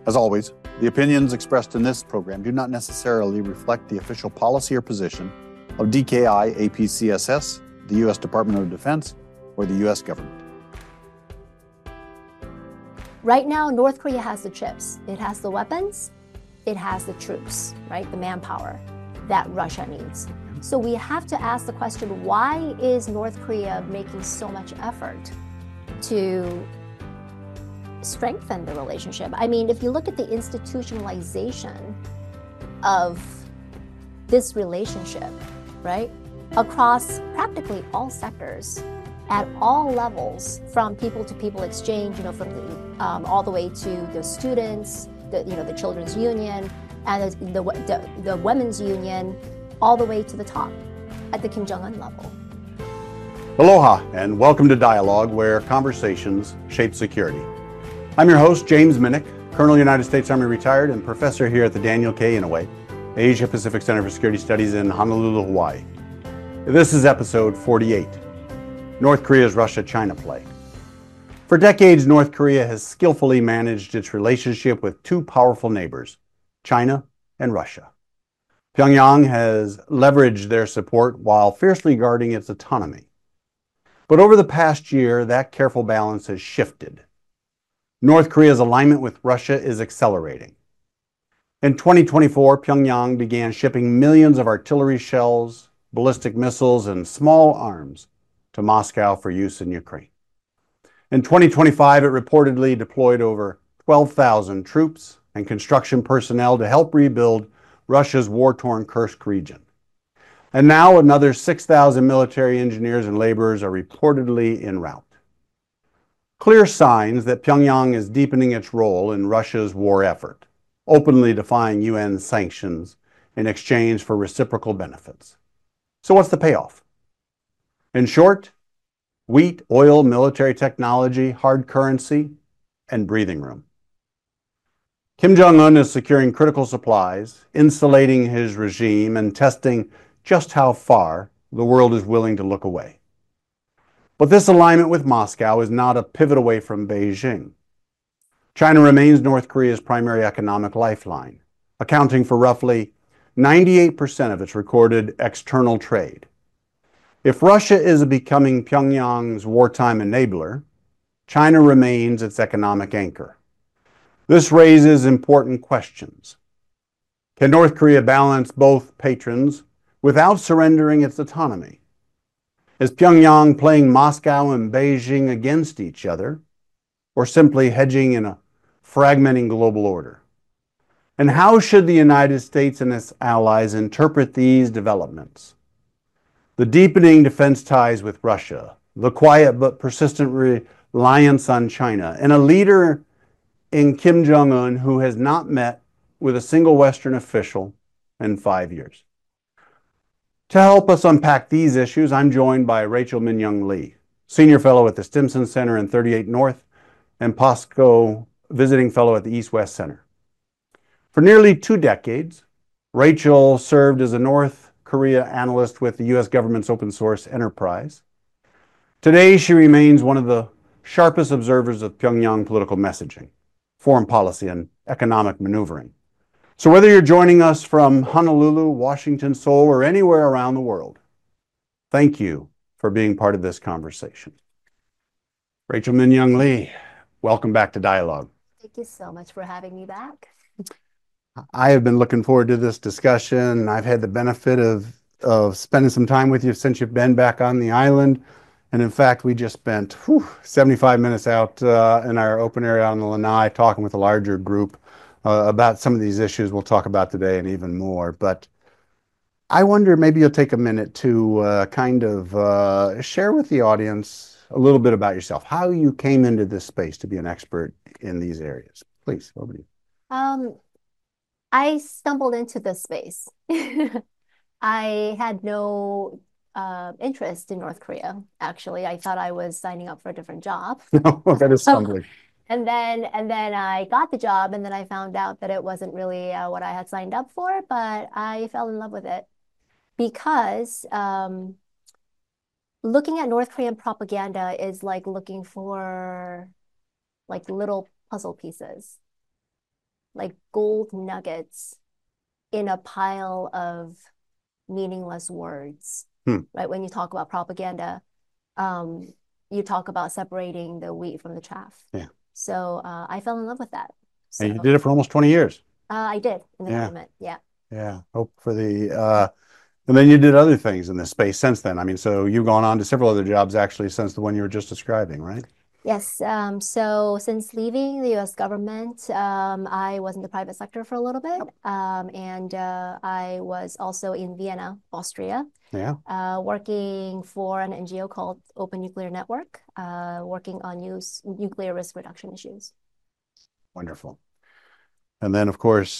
As always, the opinions expressed in this program do not necessarily reflect the official policy or position of DKI APCSS, the U.S. Department of Defense, or the U.S. government. Right now, North Korea has the chips. It has the weapons. It has the troops, right? The manpower that Russia needs. So we have to ask the question, why is North Korea making so much effort to strengthen the relationship? I mean, if you look at the institutionalization of this relationship, right, across practically all sectors, at all levels, from people-to-people exchange, from the, all the way to the students, the children's union, and the women's union, all the way to the top, at the Kim Jong-un level. Aloha, and welcome to Dialogue, where conversations shape security. I'm your host, James Minnick, Colonel United States Army retired and professor here at the Daniel K. Inouye Asia Pacific Center for Security Studies in Honolulu, Hawaii. This is episode 48, North Korea's Russia-China play. For decades, North Korea has skillfully managed its relationship with two powerful neighbors, China and Russia. Pyongyang has leveraged their support while fiercely guarding its autonomy. But over the past year, that careful balance has shifted. North Korea's alignment with Russia is accelerating. In 2024, Pyongyang began shipping millions of artillery shells, ballistic missiles, and small arms to Moscow for use in Ukraine. In 2025, it reportedly deployed over 12,000 troops and construction personnel to help rebuild Russia's war-torn Kursk region. And now another 6,000 military engineers and laborers are reportedly en route. Clear signs that Pyongyang is deepening its role in Russia's war effort, openly defying UN sanctions in exchange for reciprocal benefits. So what's the payoff? In short, wheat, oil, military technology, hard currency, and breathing room. Kim Jong-un is securing critical supplies, insulating his regime, and testing just how far the world is willing to look away. But this alignment with Moscow is not a pivot away from Beijing. China remains North Korea's primary economic lifeline, accounting for roughly 98% of its recorded external trade. If Russia is becoming Pyongyang's wartime enabler, China remains its economic anchor. This raises important questions. Can North Korea balance both patrons without surrendering its autonomy? Is Pyongyang playing Moscow and Beijing against each other, or simply hedging in a fragmenting global order? And how should the United States and its allies interpret these developments? The deepening defense ties with Russia, the quiet but persistent reliance on China, and a leader in Kim Jong-un who has not met with a single Western official in 5 years. To help us unpack these issues, I'm joined by Rachel Min-Young Lee, Senior Fellow at the Stimson Center in 38 North and POSCO Visiting Fellow at the East-West Center. For nearly 2 decades, Rachel served as a North Korea analyst with the U.S. government's open source enterprise. Today, she remains one of the sharpest observers of Pyongyang political messaging, foreign policy, and economic maneuvering. So whether you're joining us from Honolulu, Washington, Seoul, or anywhere around the world, thank you for being part of this conversation. Rachel Min-Young Lee, welcome back to Dialogue. Thank you so much for having me back. I have been looking forward to this discussion. I've had the benefit of spending some time with you since you've been back on the island. And in fact, we just spent 75 minutes out in our open area on the Lanai talking with a larger group about some of these issues we'll talk about today and even more. But I wonder, maybe you'll take a minute to share with the audience a little bit about yourself, how you came into this space to be an expert in these areas. Please, over to you. I stumbled into this space. I had no interest in North Korea, actually. I thought I was signing up for a different job. No, that is stumbling. And then I got the job, and then I found out that it wasn't really what I had signed up for, but I fell in love with it because looking at North Korean propaganda is like looking for like little puzzle pieces. like gold nuggets in a pile of meaningless words, right? When you talk about propaganda, um, you talk about separating the wheat from the chaff. Yeah. So I fell in love with that. And you So did it for almost 20 years. I did in the Yeah. government. Yeah. Yeah. Hope for the, and then you did other things in this space since then. I mean, so you've gone on to several other jobs actually since the one you were just describing, right? Yes. So since leaving the US government, I was in the private sector for a little bit. And I was also in Vienna, Austria, Yeah. working for an NGO called Open Nuclear Network, working on nuclear risk reduction issues. Wonderful. And then, of course,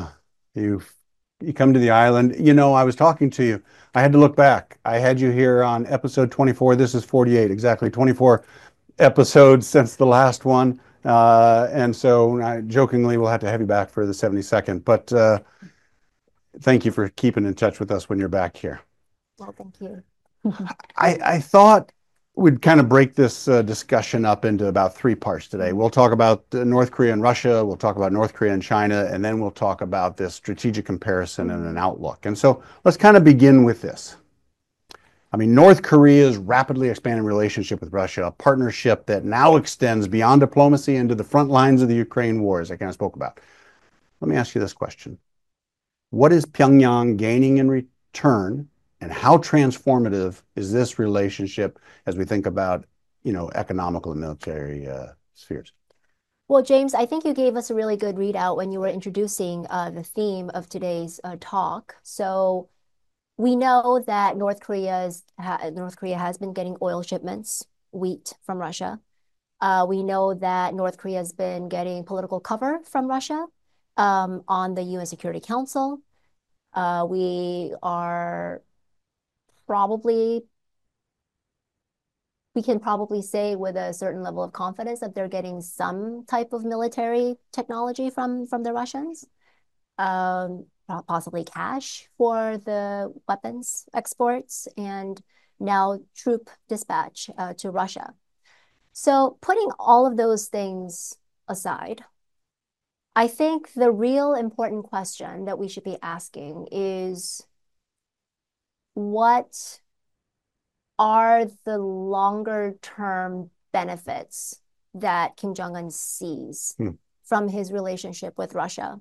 you come to the island. You know, I was talking to you. I had to look back. I had you here on episode 24. This is 48, exactly 24 episodes since the last one. And so jokingly, we'll have to have you back for the 72nd. But thank you for keeping in touch with us when you're back here. Well, thank you. I thought we'd kind of break this discussion up into about three parts today. We'll talk about North Korea and Russia, we'll talk about North Korea and China, and then we'll talk about this strategic comparison and an outlook. And so let's kind of begin with this. I mean, North Korea's rapidly expanding relationship with Russia, a partnership that now extends beyond diplomacy into the front lines of the Ukraine war, as I kind of spoke about. Let me ask you this question. What is Pyongyang gaining in return, and how transformative is this relationship as we think about, economical and military spheres? Well, James, I think you gave us a really good readout when you were introducing the theme of today's talk. So we know that North Korea has been getting oil shipments, wheat from Russia. We know that North Korea has been getting political cover from Russia on the UN Security Council. We can probably say with a certain level of confidence that they're getting some type of military technology from the Russians, possibly cash for the weapons exports, and now troop dispatch to Russia. So putting all of those things aside, I think the real important question that we should be asking is, what are the longer term benefits that Kim Jong-un sees from his relationship with Russia?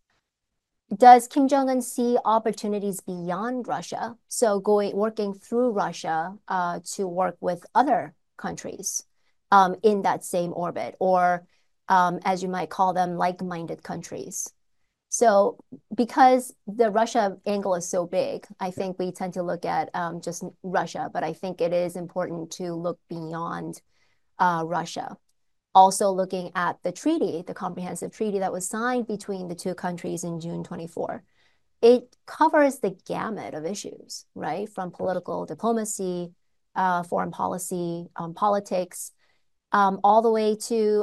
Does Kim Jong-un see opportunities beyond Russia? So working through Russia to work with other countries in that same orbit, or as you might call them, like-minded countries. So because the Russia angle is so big, I think we tend to look at just Russia, but I think it is important to look beyond Russia. Also looking at the treaty, the comprehensive treaty that was signed between the two countries in June 24. It covers the gamut of issues, right? From political diplomacy, foreign policy, politics, all the way to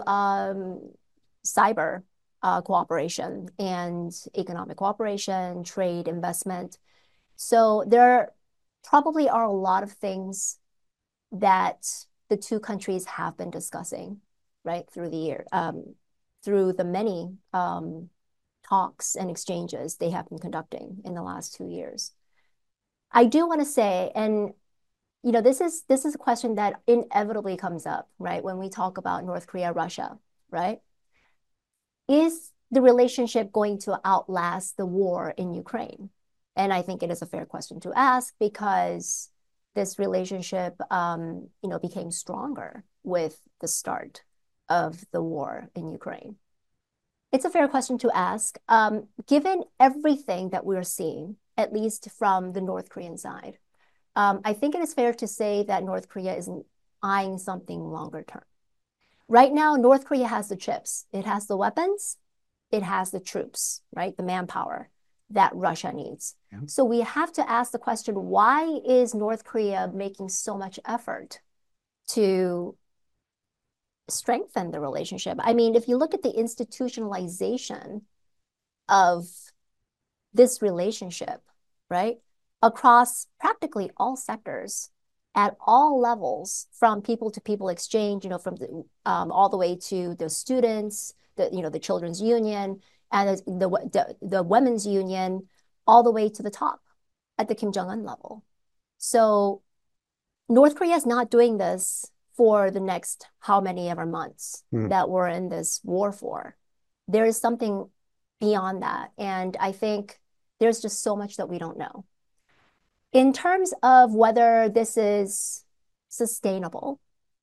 cyber cooperation and economic cooperation, trade, investment. So there probably are a lot of things that the two countries have been discussing, right, through the year, through the many talks and exchanges they have been conducting in the last 2 years. I do want to say, and this is a question that inevitably comes up, right, when we talk about North Korea, Russia, right? Is the relationship going to outlast the war in Ukraine? And I think it is a fair question to ask, because this relationship, became stronger with the start of the war in Ukraine. It's a fair question to ask, given everything that we're seeing, at least from the North Korean side. I think it is fair to say that North Korea is eyeing something longer term. Right now, North Korea has the chips. It has the weapons. It has the troops, right? The manpower that Russia needs. Yeah. So we have to ask the question, why is North Korea making so much effort to strengthen the relationship? I mean, if you look at the institutionalization of this relationship, right, across practically all sectors, at all levels, from people to people exchange, from all the way to the students, the Children's Union, and the women's union all the way to the top at the Kim Jong-un level. So North Korea is not doing this for the next how many ever months that we're in this war for. There is something beyond that. And I think there's just so much that we don't know. In terms of whether this is sustainable,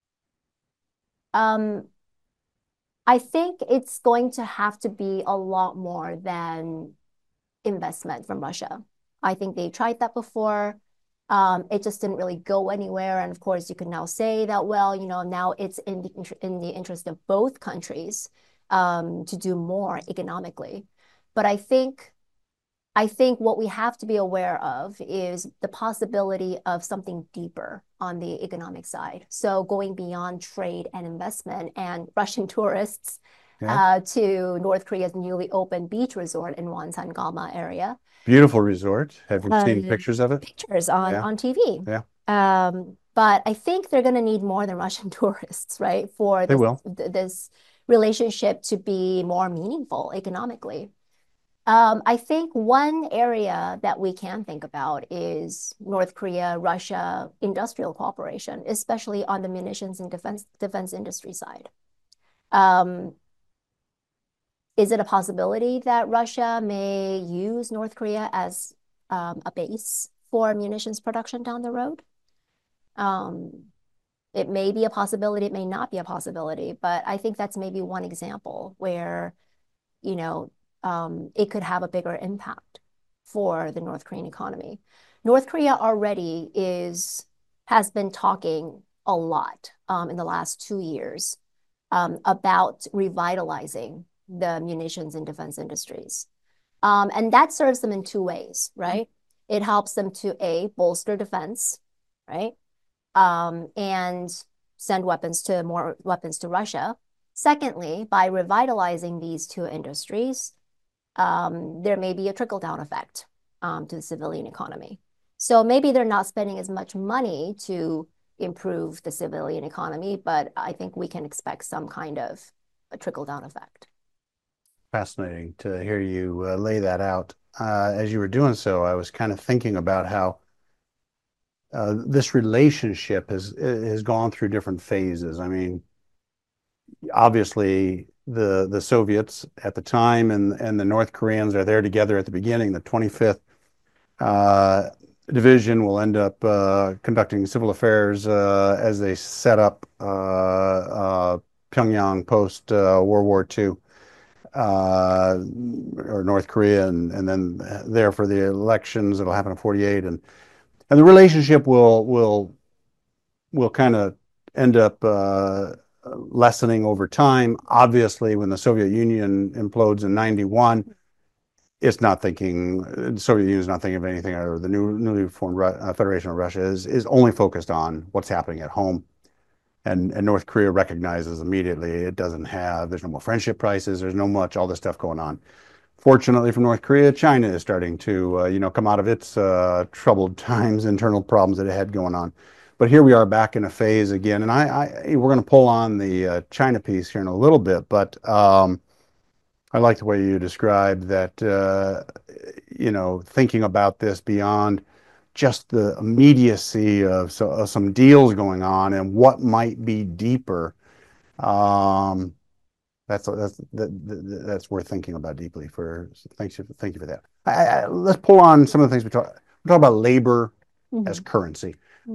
I think it's going to have to be a lot more than investment from Russia. I think they tried that before. It just didn't really go anywhere. And of course, you can now say that, well, now it's in the interest of both countries to do more economically. But I think what we have to be aware of is the possibility of something deeper on the economic side. So going beyond trade and investment and Russian tourists to North Korea's newly opened beach resort in Wonsan Gama area. Beautiful resort. Have you seen pictures of it? Pictures on TV. Yeah. But I think they're going to need more than Russian tourists, right? For this relationship to be more meaningful economically. I think one area that we can think about is North Korea, Russia industrial cooperation, especially on the munitions and defense industry side. Is it a possibility that Russia may use North Korea as a base for munitions production down the road? It may be a possibility, it may not be a possibility, but I think that's maybe one example where, it could have a bigger impact for the North Korean economy. North Korea already has been talking a lot in the last 2 years about revitalizing the munitions and defense industries. And that serves them in two ways, right? It helps them to bolster defense, right? And send more weapons to Russia. Secondly, by revitalizing these two industries, there may be a trickle-down effect to the civilian economy. So maybe they're not spending as much money to improve the civilian economy, but I think we can expect some kind of a trickle-down effect. Fascinating to hear you lay that out. As you were doing so, I was kind of thinking about how this relationship has gone through different phases. I mean, obviously, the Soviets at the time and the North Koreans are there together at the beginning. The 25th Division will end up conducting civil affairs as they set up Pyongyang post World War II. Or North Korea, and then there for the elections. It'll happen in 48, and the relationship will kind of end up lessening over time. Obviously, when the Soviet Union implodes in 91, the Soviet Union is not thinking of anything, or the newly formed Federation of Russia is only focused on what's happening at home. And North Korea recognizes immediately there's no more friendship prices, there's no much, all this stuff going on. Fortunately for North Korea, China is starting to, come out of its troubled times, internal problems that it had going on. But here we are back in a phase again, and we're going to pull on the China piece here in a little bit, but I like the way you described that, thinking about this beyond just the immediacy of some deals going on and what might be deeper. That's worth thinking about deeply. Thank you for that. Let's pull on some of the things we talk about labor as currency.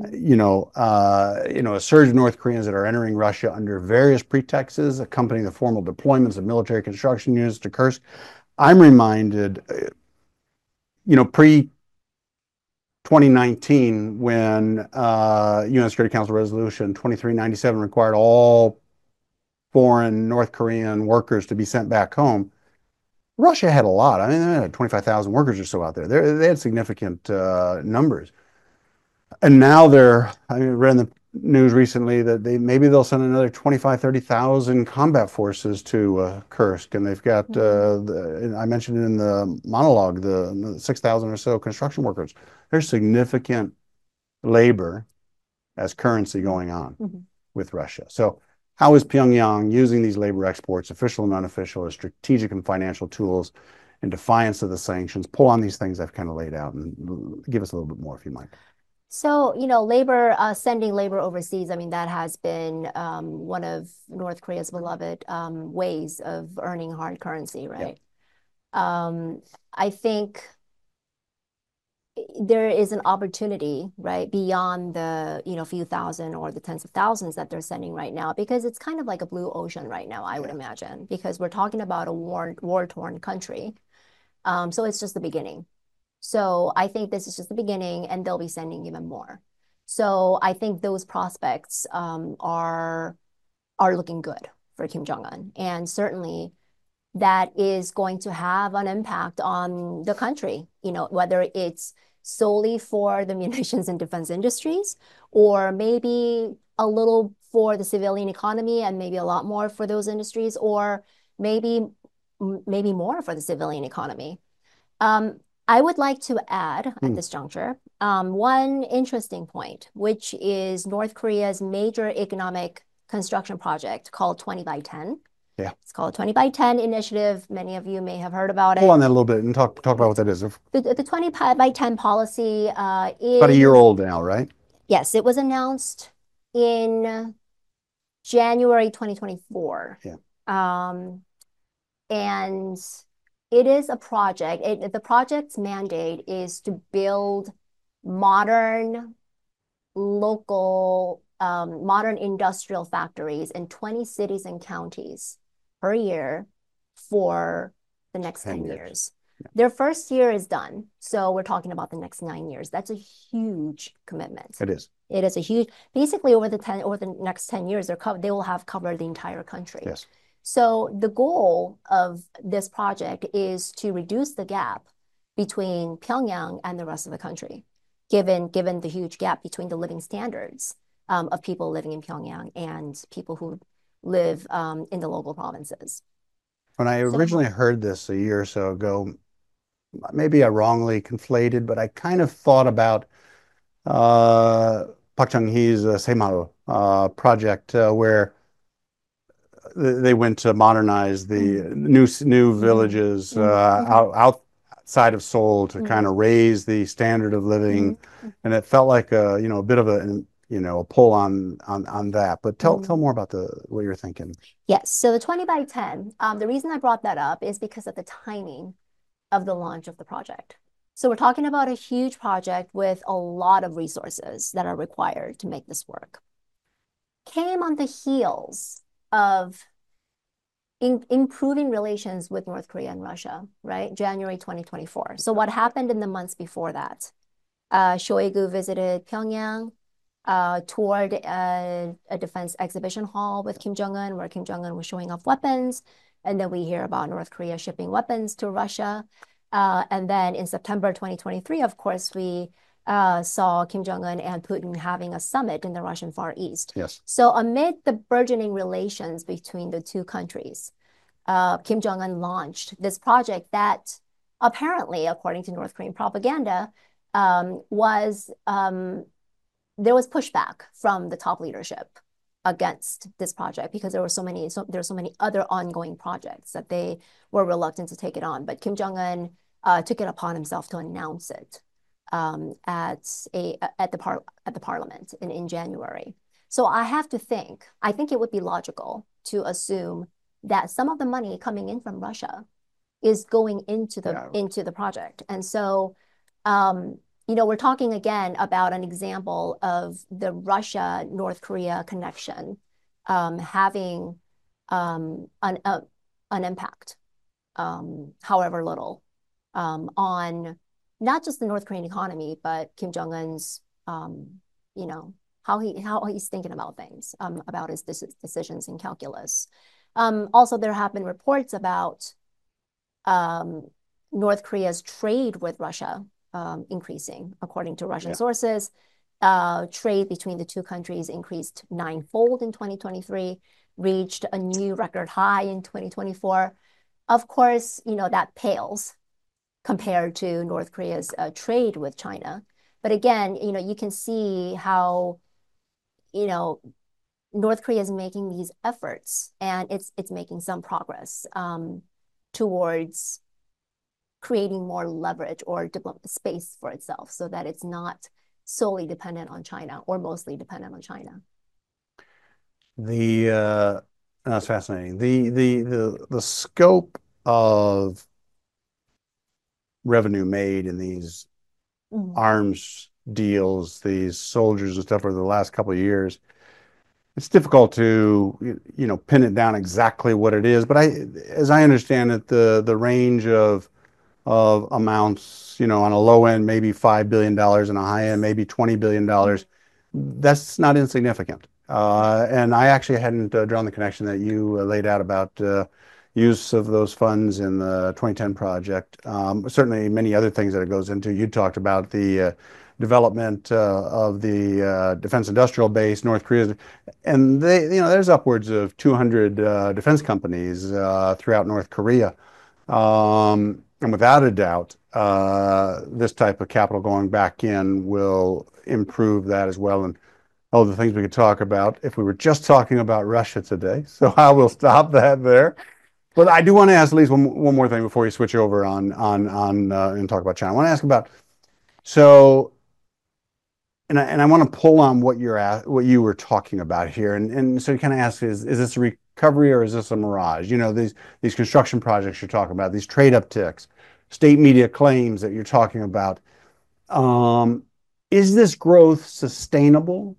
A surge of North Koreans that are entering Russia under various pretexts, accompanying the formal deployments of military construction units to Kursk. I'm reminded, pre 2019, when UN Security Council Resolution 2397 required all foreign North Korean workers to be sent back home, Russia had a lot. I mean, they had 25,000 workers or so out there. They had significant numbers. And now I read in the news recently that maybe they'll send another 25,000, 30,000 combat forces to Kursk. And they've got, I mentioned in the monologue, the 6,000 or so construction workers. There's significant labor as currency going on with Russia. So how is Pyongyang using these labor exports, official and unofficial, as strategic and financial tools in defiance of the sanctions? Pull on these things I've kind of laid out and give us a little bit more if you might. So, labor, sending labor overseas, I mean, that has been one of North Korea's beloved ways of earning hard currency, right? I think there is an opportunity, right, beyond the, few thousand or the tens of thousands that they're sending right now, because it's kind of like a blue ocean right now, I would imagine, because we're talking about a war-torn country. So it's just the beginning. So I think this is just the beginning, and they'll be sending even more. So I think those prospects are looking good for Kim Jong-un, and certainly that is going to have an impact on the country, whether it's solely for the munitions and defense industries, or maybe a little for the civilian economy and maybe a lot more for those industries, or maybe more for the civilian economy. I would like to add at this juncture one interesting point, which is North Korea's major economic construction project called 20 by 10. Yeah. It's called 20 by 10 initiative. Many of you may have heard about it. Hold on that a little bit and talk about what that is. The 20 by 10 policy is about a year old now, right? Yes, it was announced in January 2024. Yeah. And it is a project. The project's mandate is to build modern, local, modern industrial factories in 20 cities and counties per year for the next 10 years. Yeah. Their first year is done, so we're talking about the next 9 years. That's a huge commitment. It is. It is a huge. Basically, over the next 10 years, they will have covered the entire country. Yes. So the goal of this project is to reduce the gap between Pyongyang and the rest of the country, given the huge gap between the living standards of people living in Pyongyang and people who live in the local provinces. When I originally heard this a year or so ago, maybe I wrongly conflated, but I kind of thought about Park Chung-hee's Saemaul project, where they went to modernize the new villages outside of Seoul to kind of raise the standard of living, and it felt like a bit of a pull on that. But tell more about what you're thinking. Yes, so the 20 by 10. The reason I brought that up is because of the timing of the launch of the project. So we're talking about a huge project with a lot of resources that are required to make this work. Came on the heels of improving relations with North Korea and Russia, right? January 2024. So what happened in the months before that? Shoigu visited Pyongyang, toured a defense exhibition hall with Kim Jong-un, where Kim Jong-un was showing off weapons. And then we hear about North Korea shipping weapons to Russia. And then in September 2023, of course, we saw Kim Jong-un and Putin having a summit in the Russian Far East. Yes. So amid the burgeoning relations between the two countries, Kim Jong-un launched this project that apparently, according to North Korean propaganda, there was pushback from the top leadership against this project because there were so many other ongoing projects that they were reluctant to take it on. But Kim Jong-un took it upon himself to announce it at the parliament in January. So I think it would be logical to assume that some of the money coming in from Russia is going into the project. And so we're talking again about an example of the Russia-North Korea connection having an impact, however little, on not just the North Korean economy, but Kim Jong-un's, how he's thinking about things, about his decisions and calculus. Also, there have been reports about North Korea's trade with Russia increasing. According to Russian sources, trade between the two countries increased 9-fold in 2023, reached a new record high in 2024. Of course, that pales compared to North Korea's trade with China. But again, you can see how, North Korea is making these efforts, and it's making some progress towards creating more leverage or space for itself, so that it's not solely dependent on China or mostly dependent on China. That's fascinating. The scope of revenue made in these arms deals, these soldiers and stuff over the last couple of years, it's difficult to pin it down exactly what it is. But as I understand it, the range of amounts, on a low end, maybe $5 billion, and a high end, maybe $20 billion. That's not insignificant. And I actually hadn't drawn the connection that you laid out about use of those funds in the 2010 project. Certainly many other things that it goes into. You talked about the development of the defense industrial base, North Korea, and there's upwards of 200 defense companies throughout North Korea. And without a doubt, this type of capital going back in will improve that as well. And the things we could talk about if we were just talking about Russia today. So I will stop that there. But I do want to ask at least one more thing before you switch over on and talk about China. I want to ask about and I want to pull on what you were talking about here, and so you kind of ask, is this a recovery or is this a mirage? These construction projects you're talking about, these trade upticks, state media claims that you're talking about. Is this growth sustainable,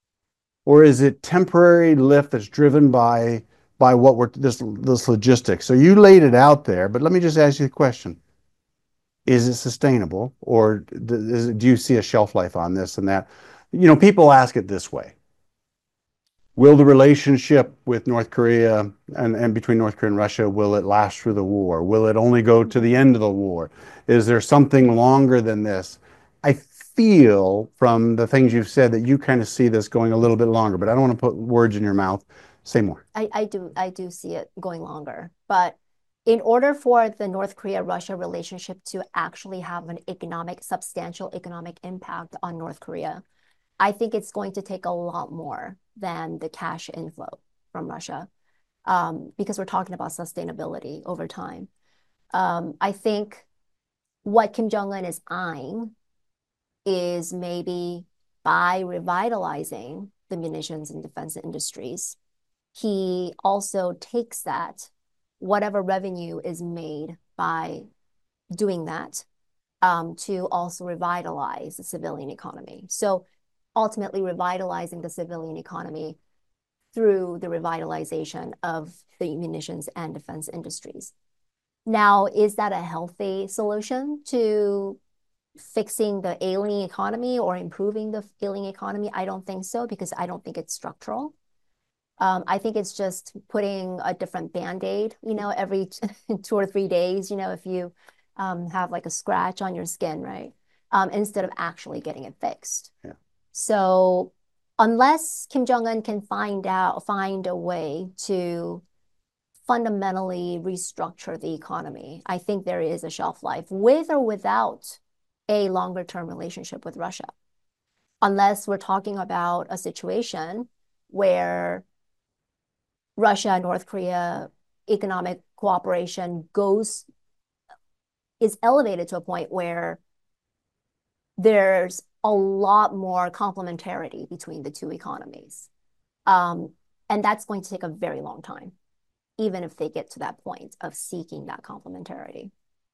or is it temporary lift that's driven by this logistics? So you laid it out there, but let me just ask you a question. Is it sustainable, or do you see a shelf life on this and that? People ask it this way. Will the relationship with North Korea and between North Korea and Russia, will it last through the war? Will it only go to the end of the war? Is there something longer than this? I feel from the things you've said that you kind of see this going a little bit longer, but I don't want to put words in your mouth. Say more. I do see it going longer, but in order for the North Korea-Russia relationship to actually have an substantial economic impact on North Korea, I think it's going to take a lot more than the cash inflow from Russia, because we're talking about sustainability over time. I think what Kim Jong-un is eyeing is maybe by revitalizing the munitions and defense industries, he also takes that, whatever revenue is made by doing that, to also revitalize the civilian economy. So ultimately revitalizing the civilian economy through the revitalization of the munitions and defense industries. Now, is that a healthy solution to fixing the ailing economy or improving the ailing economy? I don't think so, because I don't think it's structural. I think it's just putting a different Band-Aid, every 2 or 3 days, if you have like a scratch on your skin, right? Instead of actually getting it fixed. Yeah. So unless Kim Jong-un can find a way to fundamentally restructure the economy, I think there is a shelf life, with or without a longer term relationship with Russia. Unless we're talking about a situation where Russia and North Korea economic cooperation is elevated to a point where there's a lot more complementarity between the two economies. And that's going to take a very long time, even if they get to that point of seeking that complementarity.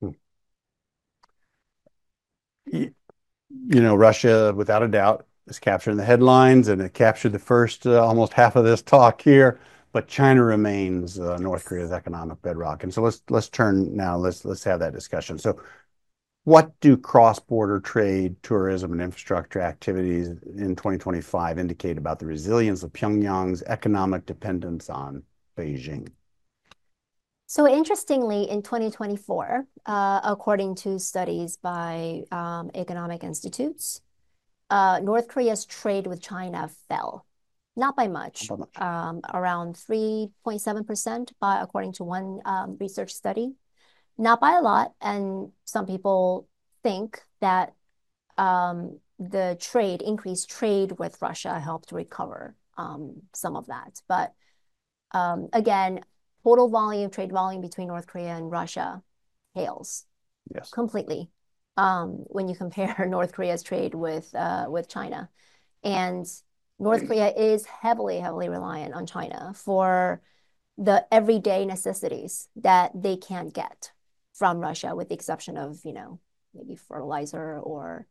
Russia, without a doubt, is capturing the headlines, and it captured the first almost half of this talk here. But China remains North Korea's economic bedrock, and so let's turn now. Let's have that discussion. So, what do cross-border trade, tourism, and infrastructure activities in 2025 indicate about the resilience of Pyongyang's economic dependence on Beijing? So interestingly, in 2024, according to studies by economic institutes, North Korea's trade with China fell. Not by much, around 3.7%, according to one research study. Not by a lot, and some people think that the increased trade with Russia helped recover some of that. But again, total volume, trade volume between North Korea and Russia pales completely when you compare North Korea's trade with China. And North Korea is heavily, heavily reliant on China for the everyday necessities that they can't get from Russia, with the exception of, maybe fertilizer or,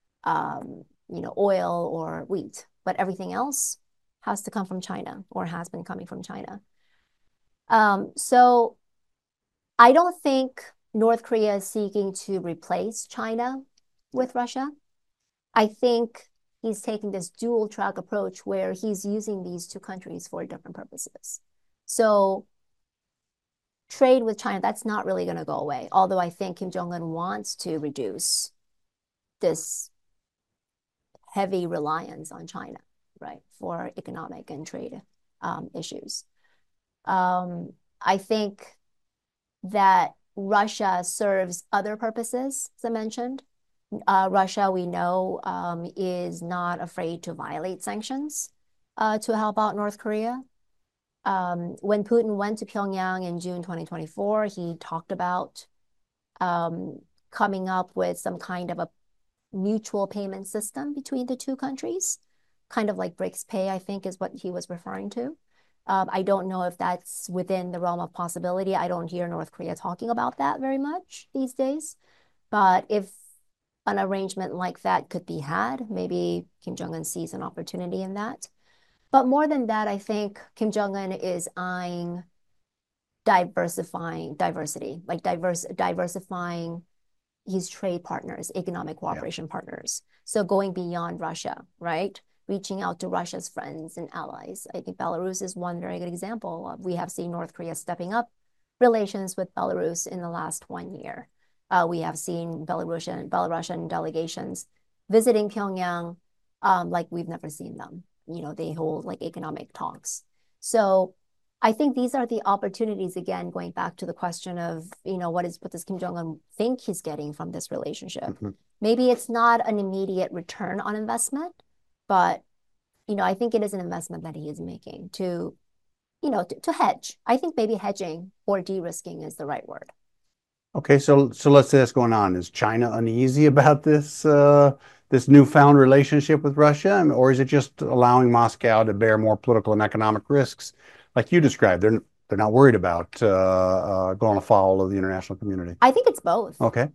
oil or wheat. But everything else has to come from China, or has been coming from China. So I don't think North Korea is seeking to replace China with Russia. I think he's taking this dual track approach where he's using these two countries for different purposes. So trade with China, that's not really going to go away. Although I think Kim Jong-un wants to reduce this heavy reliance on China, right, for economic and trade issues. I think that Russia serves other purposes, as I mentioned. Russia, we know, is not afraid to violate sanctions to help out North Korea. When Putin went to Pyongyang in June 2024, he talked about coming up with some kind of a mutual payment system between the two countries, kind of like BRICS Pay, I think is what he was referring to. I don't know if that's within the realm of possibility. I don't hear North Korea talking about that very much these days. But if an arrangement like that could be had, maybe Kim Jong-un sees an opportunity in that. But more than that, I think Kim Jong-un is eyeing diversifying his trade partners, economic cooperation partners. So going beyond Russia, right? Reaching out to Russia's friends and allies. I think Belarus is one very good example. We have seen North Korea stepping up relations with Belarus in the last 1 year. We have seen Belarusian delegations visiting Pyongyang like we've never seen them. They hold like economic talks. So I think these are the opportunities, again, going back to the question of, what does Kim Jong-un think he's getting from this relationship? Mm-hmm. Maybe it's not an immediate return on investment, but, I think it is an investment that he is making to hedge. I think maybe hedging or de-risking is the right word. Okay, so let's say what's going on. Is China uneasy about this newfound relationship with Russia, or is it just allowing Moscow to bear more political and economic risks, like you described? They're not worried about going afoul of the international community. I think it's both. Okay.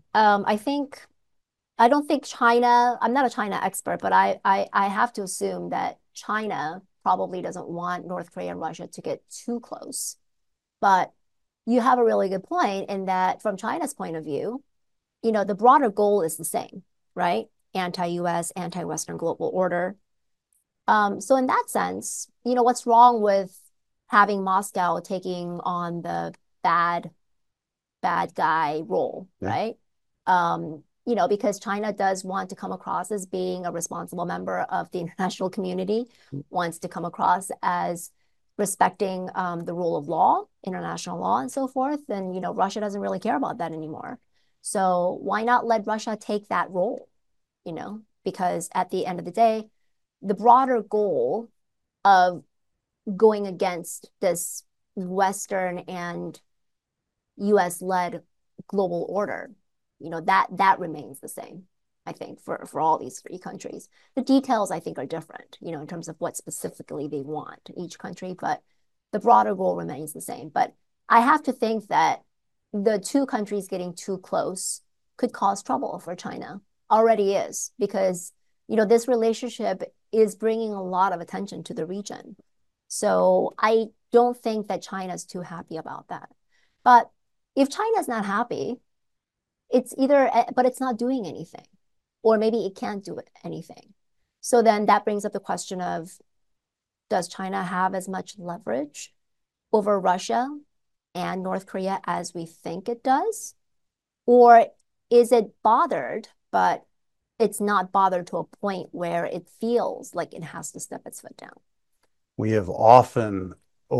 I don't think China. I'm not a China expert, but I have to assume that China probably doesn't want North Korea and Russia to get too close. But you have a really good point in that from China's point of view, the broader goal is the same, right? Anti-US, anti-Western global order. So in that sense, what's wrong with having Moscow taking on the bad guy role, right? Because China does want to come across as being a responsible member of the international community, wants to come across as respecting the rule of law, international law, and so forth. And, Russia doesn't really care about that anymore. So why not let Russia take that role? Because at the end of the day, the broader goal of going against this Western and US-led global order, that remains the same, I think, for all these three countries. The details, I think, are different, in terms of what specifically they want each country, but the broader goal remains the same. But I have to think that the two countries getting too close could cause trouble for China. Already is, because, this relationship is bringing a lot of attention to the region. So I don't think that China's too happy about that. But if China's not happy, it's not doing anything, or maybe it can't do anything. So then that brings up the question of, does China have as much leverage over Russia and North Korea as we think it does? Or is it bothered, but it's not bothered to a point where it feels like it has to step its foot down? We have often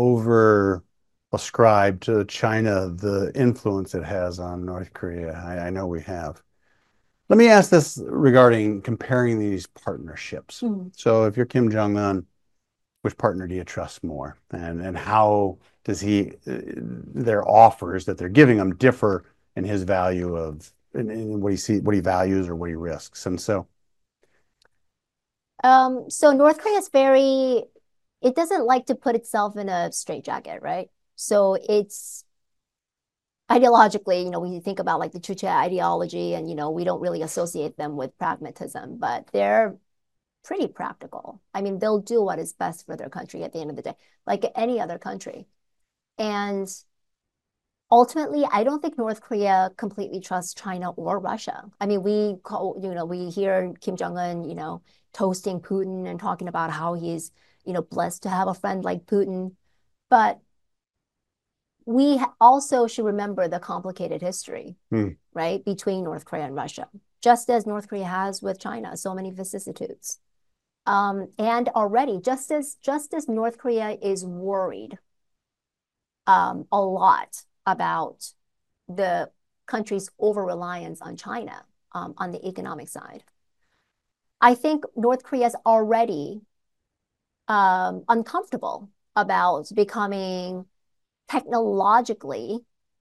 ascribed to China the influence it has on North Korea. I know we have. Let me ask this regarding comparing these partnerships. Mm-hmm. So if you're Kim Jong-un, which partner do you trust more? And how does their offers that they're giving him differ in his value of in what he values or what he risks? And so, So North Korea is it doesn't like to put itself in a straitjacket, right? So it's ideologically, we think about like the Chuche ideology, and we don't really associate them with pragmatism, but they're pretty practical. I mean, they'll do what is best for their country at the end of the day, like any other country. And ultimately, I don't think North Korea completely trusts China or Russia. I mean, we hear Kim Jong-un, toasting Putin and talking about how he's, blessed to have a friend like Putin. But we also should remember the complicated history, right, between North Korea and Russia, just as North Korea has with China, so many vicissitudes. And already, just as North Korea is worried a lot about the country's over-reliance on China on the economic side, I think North Korea is already uncomfortable about becoming technologically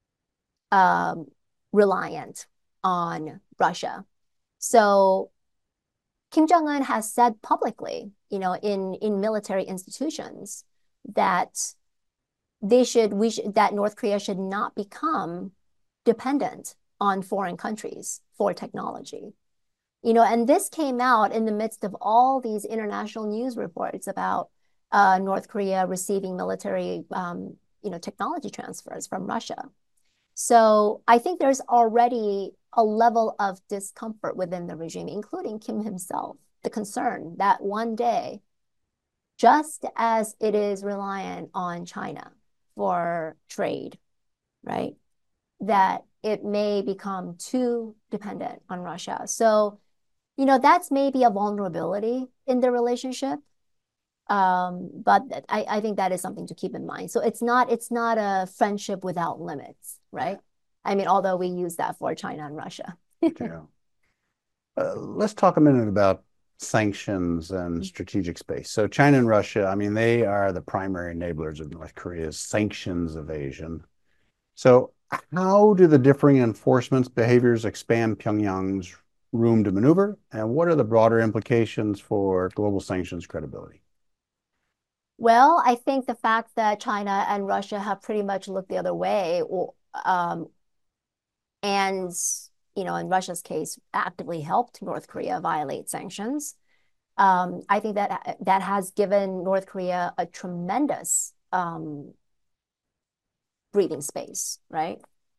reliant on Russia. So Kim Jong-un has said publicly, in military institutions that that North Korea should not become dependent on foreign countries for technology. And this came out in the midst of all these international news reports about North Korea receiving military, technology transfers from Russia. So I think there's already a level of discomfort within the regime, including Kim himself, the concern that one day, just as it is reliant on China for trade, right, that it may become too dependent on Russia. So, that's maybe a vulnerability in the relationship. But I think that is something to keep in mind. So it's not a friendship without limits, right? I mean, although we use that for China and Russia. yeah. Let's talk a minute about sanctions and strategic space. So China and Russia, I mean, they are the primary enablers of North Korea's sanctions evasion. So how do the differing enforcement behaviors expand Pyongyang's room to maneuver? And what are the broader implications for global sanctions credibility? Well, I think the fact that China and Russia have pretty much looked the other way, and in Russia's case, actively helped North Korea violate sanctions. I think that has given North Korea a tremendous breathing space, right?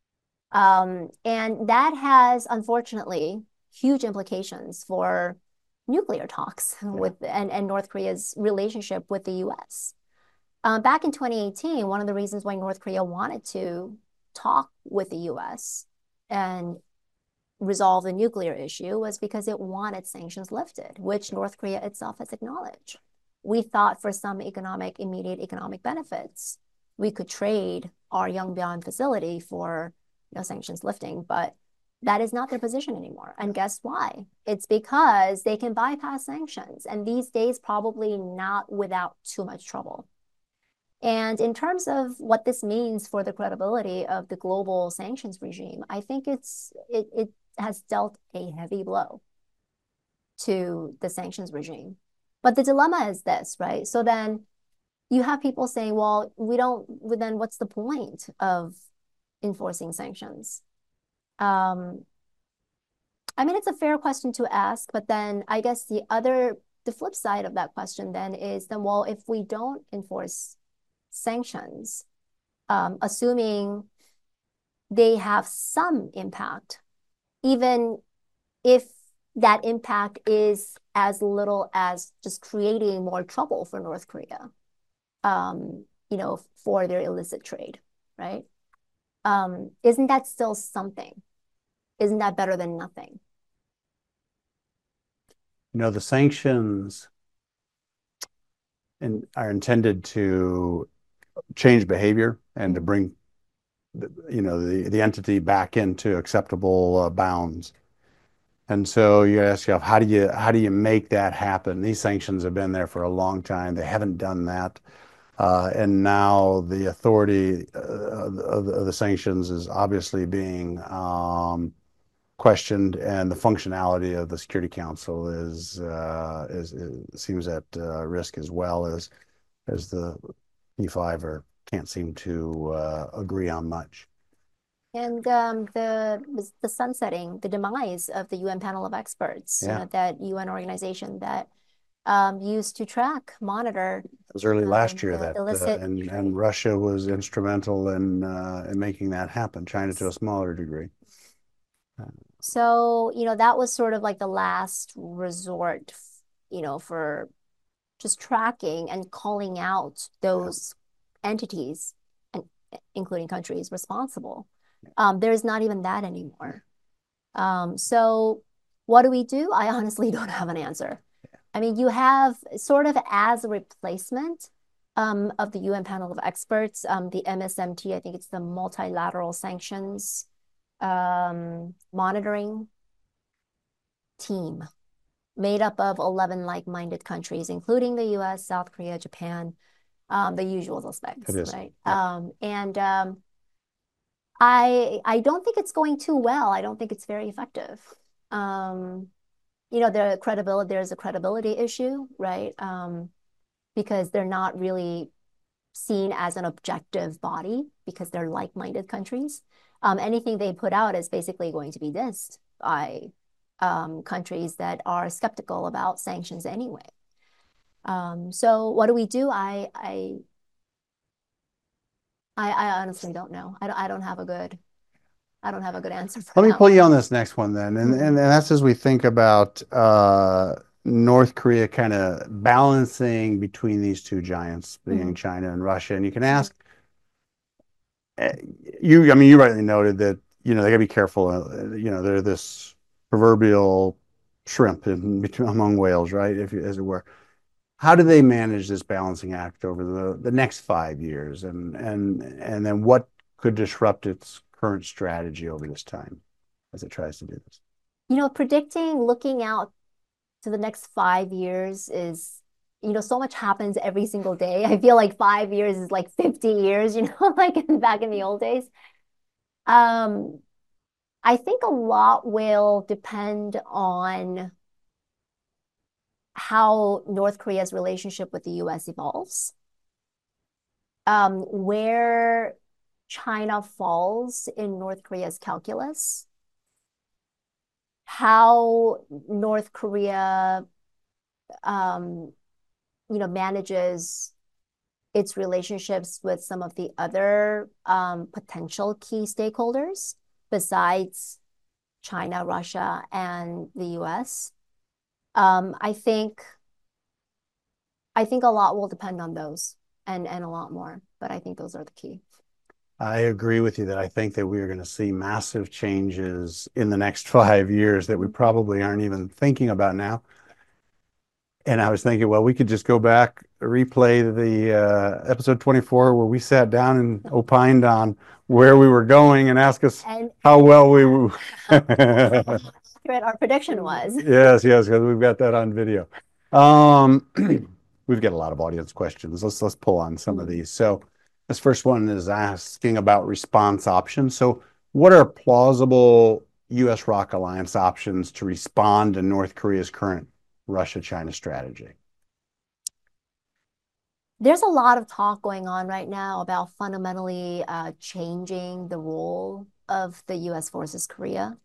And that has, unfortunately, huge implications for nuclear talks and North Korea's relationship with the US. Back in 2018, one of the reasons why North Korea wanted to talk with the US and resolve the nuclear issue was because it wanted sanctions lifted, which North Korea itself has acknowledged. We thought for some immediate economic benefits, we could trade our Yongbyon facility for sanctions lifting, but that is not their position anymore. And guess why? It's because they can bypass sanctions, and these days probably not without too much trouble. And in terms of what this means for the credibility of the global sanctions regime, I think it has dealt a heavy blow to the sanctions regime. But the dilemma is this, right? So then you have people saying, well, then what's the point of enforcing sanctions? I mean, it's a fair question to ask, but then I guess the flip side of that question then is well, if we don't enforce sanctions, assuming they have some impact, even if that impact is as little as just creating more trouble for North Korea, for their illicit trade, right? Isn't that still something? Isn't that better than nothing? The sanctions are intended to change behavior and to bring the entity back into acceptable bounds. And so you ask yourself, how do you make that happen? These sanctions have been there for a long time. They haven't done that. And now the authority of the sanctions is obviously being questioned, and the functionality of the Security Council seems at risk, as well as the P5 can't seem to agree on much. And the sunsetting, the demise of the UN panel of experts, Yeah. that UN organization that used to track, monitor It was early last year that illicit and Russia was instrumental in making that happen. China to a smaller degree. So, that was sort of like the last resort, for just tracking and calling out those entities, and including countries responsible. There's not even that anymore. So what do we do? I honestly don't have an answer. I mean, you have sort of as a replacement of the UN panel of experts, the MSMT, I think it's the Multilateral Sanctions Monitoring Team, made up of 11 like-minded countries, including the US, South Korea, Japan, the usual suspects, It is. right? Yeah. I don't think it's going too well. I don't think it's very effective. There's a credibility issue, right? Because they're not really seen as an objective body because they're like-minded countries. Anything they put out is basically going to be dissed by countries that are skeptical about sanctions anyway. So what do we do? I honestly don't know. I don't have a good answer for Let me that pull you one. on this next one then, and that's as we think about North Korea kind of balancing between these two giants, being China and Russia. And you can ask, I mean, you rightly noted that, they got to be careful. They're this proverbial shrimp among whales, right? As it were. How do they manage this balancing act over the next 5 years, and then what could disrupt its current strategy over this time as it tries to do this? Predicting, looking out to the next 5 years is, so much happens every single day. I feel like 5 years is like 50 years, like back in the old days. I think a lot will depend on how North Korea's relationship with the US evolves, where China falls in North Korea's calculus, how North Korea, manages its relationships with some of the other potential key stakeholders besides China, Russia, and the US. I think a lot will depend on those, and a lot more, but I think those are the key. I agree with you that I think that we are going to see massive changes in the next 5 years that we probably aren't even thinking about now. And I was thinking, well, we could just go back, replay the episode 24 where we sat down and opined on where we were going and ask us how well we were. Our prediction was. Yes, because we've got that on video. We've got a lot of audience questions. Let's pull on some of these. So this first one is asking about response options. So what are plausible U.S. ROK alliance options to respond to North Korea's current Russia-China strategy? There's a lot of talk going on right now about fundamentally changing the role of the U.S. forces Korea.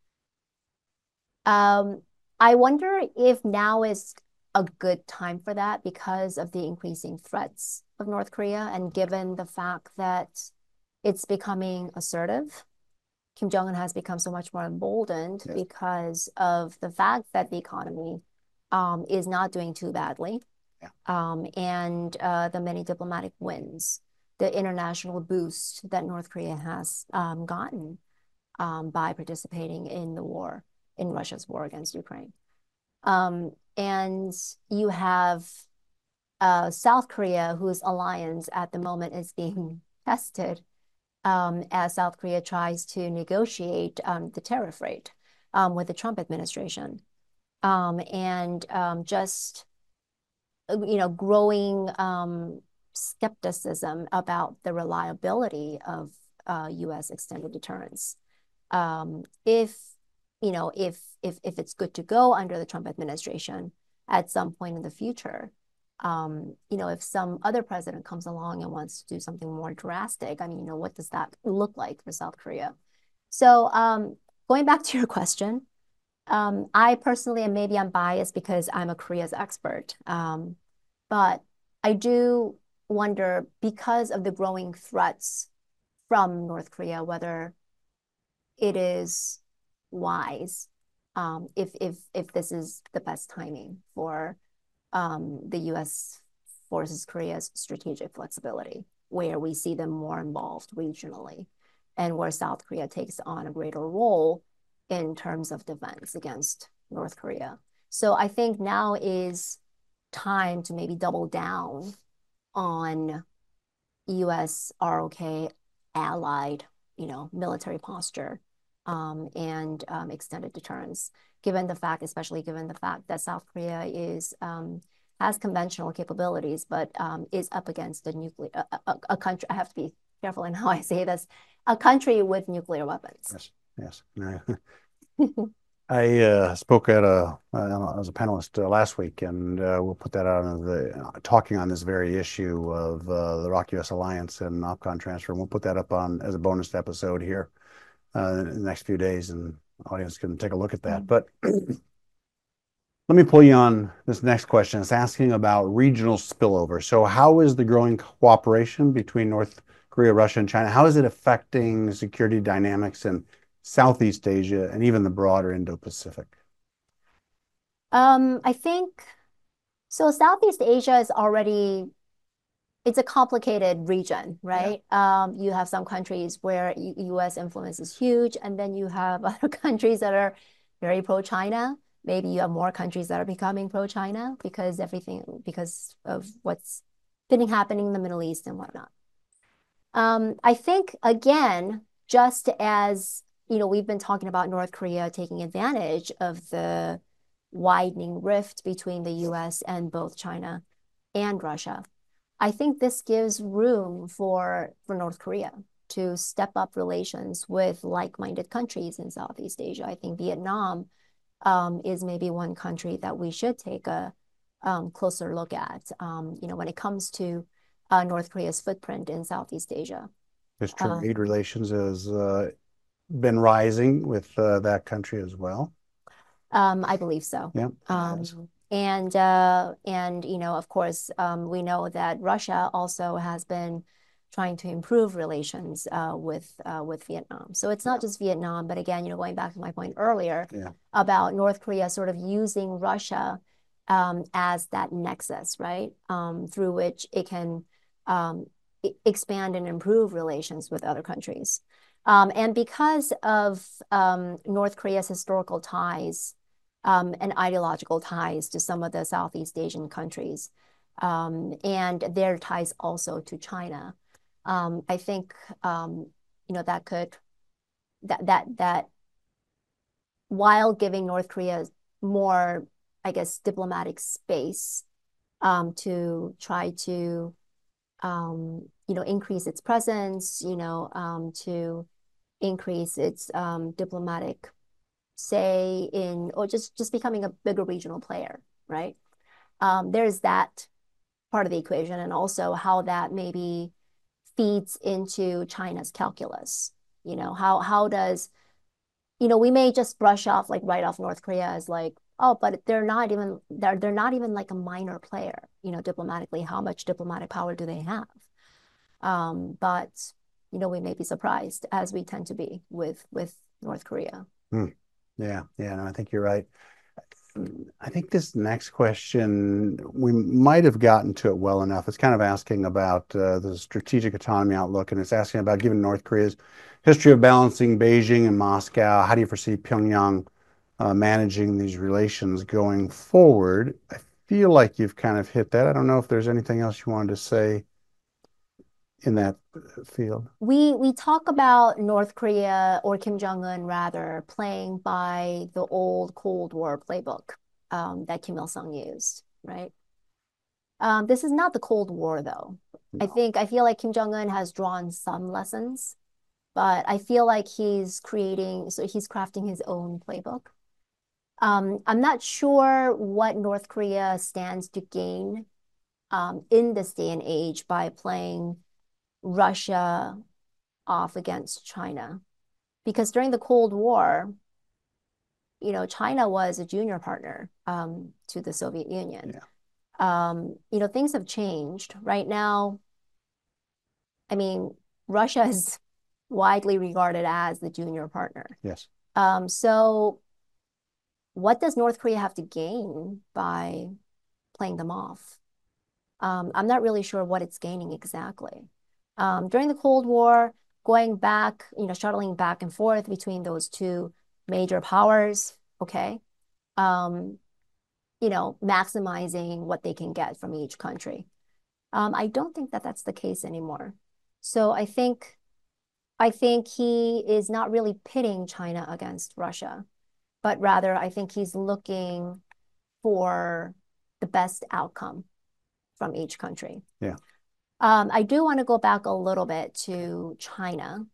I wonder if now is a good time for that because of the increasing threats of North Korea, and given the fact that it's becoming assertive. Kim Jong-un has become so much more emboldened because of the fact that the economy is not doing too badly. And the many diplomatic wins, the international boost that North Korea has gotten by participating in the war, in Russia's war against Ukraine. And you have South Korea, whose alliance at the moment is being tested as South Korea tries to negotiate the tariff rate. with the Trump administration, and just growing skepticism about the reliability of U.S. extended deterrence. If if it's good to go under the Trump administration at some point in the future, if some other president comes along and wants to do something more drastic, I mean, what does that look like for South Korea? So going back to your question, I personally, and maybe I'm biased because I'm a Korea's expert, but I do wonder, because of the growing threats from North Korea, whether it is wise, if this is the best timing for the U.S. forces Korea's strategic flexibility, where we see them more involved regionally, and where South Korea takes on a greater role in terms of defense against North Korea. So I think now is time to maybe double down on U.S. ROK allied, military posture, and extended deterrence, especially given the fact that South Korea has conventional capabilities, but is up against a country. I have to be careful in how I say this, a country with nuclear weapons. Yes, yes. I spoke as a panelist last week, and we'll put that out on talking on this very issue of the ROK-US alliance and OPCON transfer. And we'll put that up as a bonus episode here in the next few days, and the audience can take a look at that. But let me pull you on this next question. It's asking about regional spillover. So how is the growing cooperation between North Korea, Russia, and China, how is it affecting security dynamics in Southeast Asia and even the broader Indo-Pacific? I think so. Southeast Asia it's a complicated region, right? Yeah. You have some countries where U.S. influence is huge, and then you have other countries that are very pro-China. Maybe you have more countries that are becoming pro-China because of what's been happening in the Middle East and whatnot. I think, again, just as we've been talking about North Korea taking advantage of the widening rift between the U.S. and both China and Russia, I think this gives room for North Korea to step up relations with like-minded countries in Southeast Asia. I think Vietnam is maybe one country that we should take a closer look at, when it comes to North Korea's footprint in Southeast Asia. Because trade relations has been rising with that country as well. I believe so. Yeah. And of course, we know that Russia also has been trying to improve relations with Vietnam. So it's not just Vietnam, but again, going back to my point earlier about North Korea sort of using Russia as that nexus, right, through which it can expand and improve relations with other countries. And because of North Korea's historical ties and ideological ties to some of the Southeast Asian countries, and their ties also to China, I think that while giving North Korea more, I guess, diplomatic space to try to increase its presence, to increase its diplomatic say or just becoming a bigger regional player, right? There's that part of the equation, and also how that maybe feeds into China's calculus. How does, we may just brush off, like write off North Korea as like, oh, but they're not even like a minor player, diplomatically. How much diplomatic power do they have? But we may be surprised, as we tend to be with North Korea. Yeah, no, I think you're right. I think this next question, we might have gotten to it well enough. It's kind of asking about the strategic autonomy outlook, and it's asking about, given North Korea's history of balancing Beijing and Moscow, how do you foresee Pyongyang managing these relations going forward? I feel like you've kind of hit that. I don't know if there's anything else you wanted to say in that field? We talk about North Korea or Kim Jong-un rather playing by the old Cold War playbook that Kim Il-sung used, right? This is not the Cold War though. No. I feel like Kim Jong-un has drawn some lessons, but I feel like he's crafting his own playbook. I'm not sure what North Korea stands to gain in this day and age by playing Russia off against China. Because during the Cold War, China was a junior partner to the Soviet Union. Yeah. Things have changed. Right now, I mean, Russia is widely regarded as the junior partner. Yes. So what does North Korea have to gain by playing them off? I'm not really sure what it's gaining exactly. During the Cold War, going back, shuttling back and forth between those two major powers, okay, maximizing what they can get from each country. I don't think that that's the case anymore. So I think he is not really pitting China against Russia, but rather I think he's looking for the best outcome from each country. Yeah. I do want to go back a little bit to China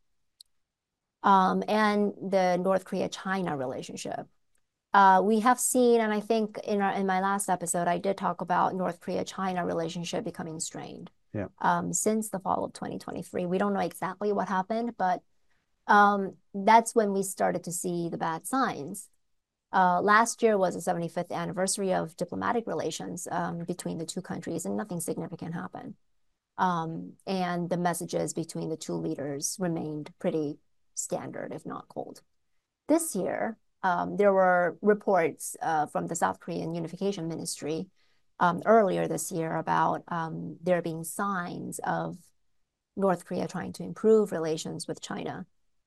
and the North Korea-China relationship. We have seen, and I think in my last episode, I did talk about North Korea-China relationship becoming strained. Yeah. Since the fall of 2023. We don't know exactly what happened, but that's when we started to see the bad signs. Last year was the 75th anniversary of diplomatic relations between the two countries, and nothing significant happened. And the messages between the two leaders remained pretty standard, if not cold. This year, there were reports from the South Korean Unification Ministry earlier this year about there being signs of North Korea trying to improve relations with China.